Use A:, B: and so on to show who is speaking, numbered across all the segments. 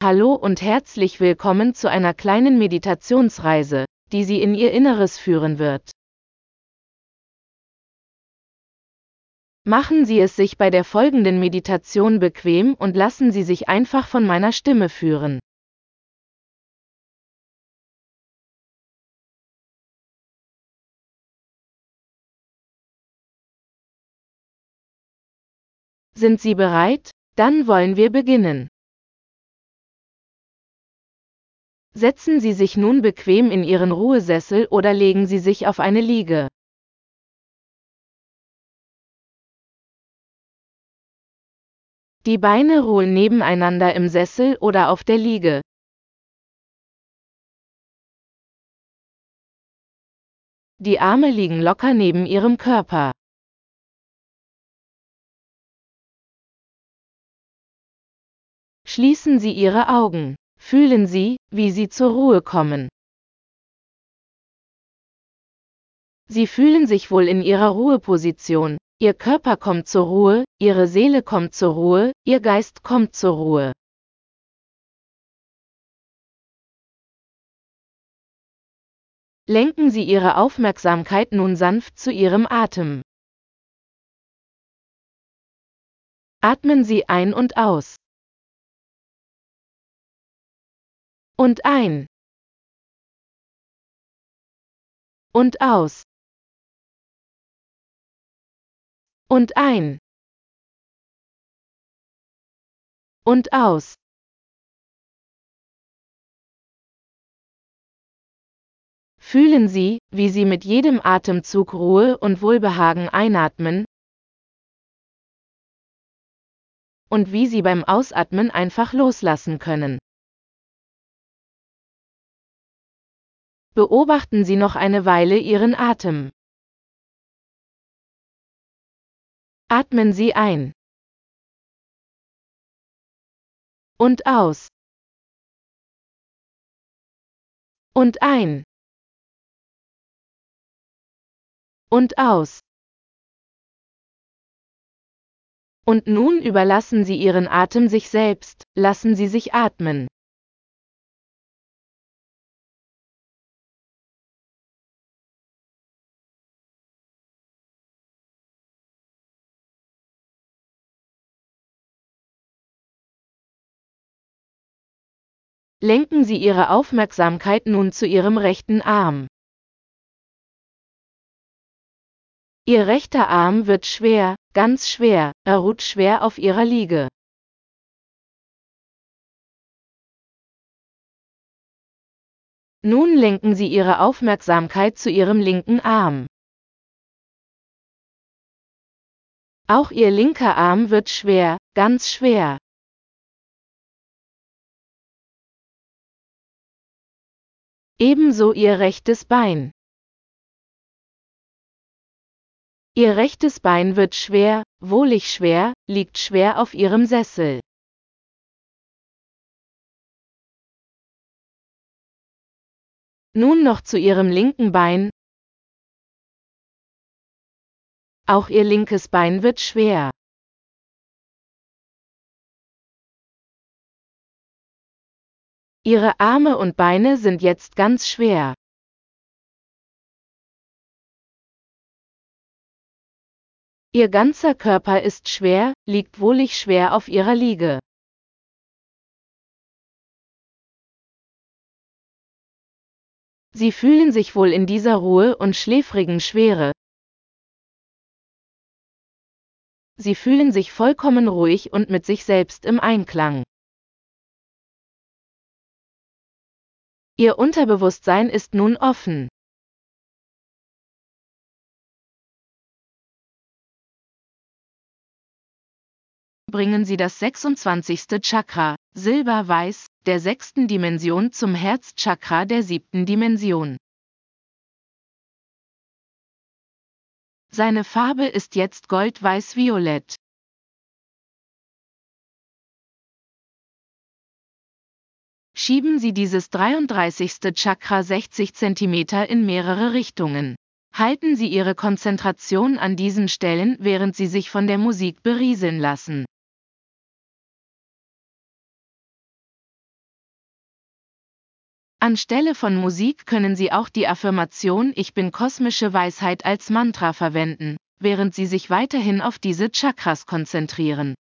A: Hallo und herzlich willkommen zu einer kleinen Meditationsreise, die Sie in Ihr Inneres führen wird. Machen Sie es sich bei der folgenden Meditation bequem und lassen Sie sich einfach von meiner Stimme führen. Sind Sie bereit? Dann wollen wir beginnen. Setzen Sie sich nun bequem in Ihren Ruhesessel oder legen Sie sich auf eine Liege. Die Beine ruhen nebeneinander im Sessel oder auf der Liege. Die Arme liegen locker neben Ihrem Körper. Schließen Sie Ihre Augen. Fühlen Sie, wie Sie zur Ruhe kommen. Sie fühlen sich wohl in Ihrer Ruheposition. Ihr Körper kommt zur Ruhe, Ihre Seele kommt zur Ruhe, Ihr Geist kommt zur Ruhe. Lenken Sie Ihre Aufmerksamkeit nun sanft zu Ihrem Atem. Atmen Sie ein und aus. Und ein. Und aus. Und ein. Und aus. Fühlen Sie, wie Sie mit jedem Atemzug Ruhe und Wohlbehagen einatmen und wie Sie beim Ausatmen einfach loslassen können. Beobachten Sie noch eine Weile Ihren Atem. Atmen Sie ein. Und aus. Und ein. Und aus. Und nun überlassen Sie Ihren Atem sich selbst, lassen Sie sich atmen. Lenken Sie Ihre Aufmerksamkeit nun zu Ihrem rechten Arm. Ihr rechter Arm wird schwer, ganz schwer, er ruht schwer auf Ihrer Liege. Nun lenken Sie Ihre Aufmerksamkeit zu Ihrem linken Arm. Auch Ihr linker Arm wird schwer, ganz schwer. Ebenso Ihr rechtes Bein. Ihr rechtes Bein wird schwer, wohlig schwer, liegt schwer auf Ihrem Sessel. Nun noch zu Ihrem linken Bein. Auch Ihr linkes Bein wird schwer. Ihre Arme und Beine sind jetzt ganz schwer. Ihr ganzer Körper ist schwer, liegt wohlig schwer auf Ihrer Liege. Sie fühlen sich wohl in dieser Ruhe und schläfrigen Schwere. Sie fühlen sich vollkommen ruhig und mit sich selbst im Einklang. Ihr Unterbewusstsein ist nun offen. Bringen Sie das 26. Chakra, Silber-Weiß, der 6. Dimension zum Herzchakra der 7. Dimension. Seine Farbe ist jetzt gold-weiß-violett. Schieben Sie dieses 33. Chakra 60 cm in mehrere Richtungen. Halten Sie Ihre Konzentration an diesen Stellen, während Sie sich von der Musik berieseln lassen. Anstelle von Musik können Sie auch die Affirmation „Ich bin kosmische Weisheit" als Mantra verwenden, während Sie sich weiterhin auf diese Chakras konzentrieren.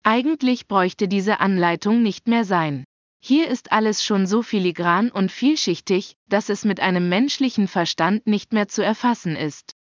A: Eigentlich bräuchte diese Anleitung nicht mehr sein. Hier ist alles schon so filigran und vielschichtig, dass es mit einem menschlichen Verstand nicht mehr zu erfassen ist.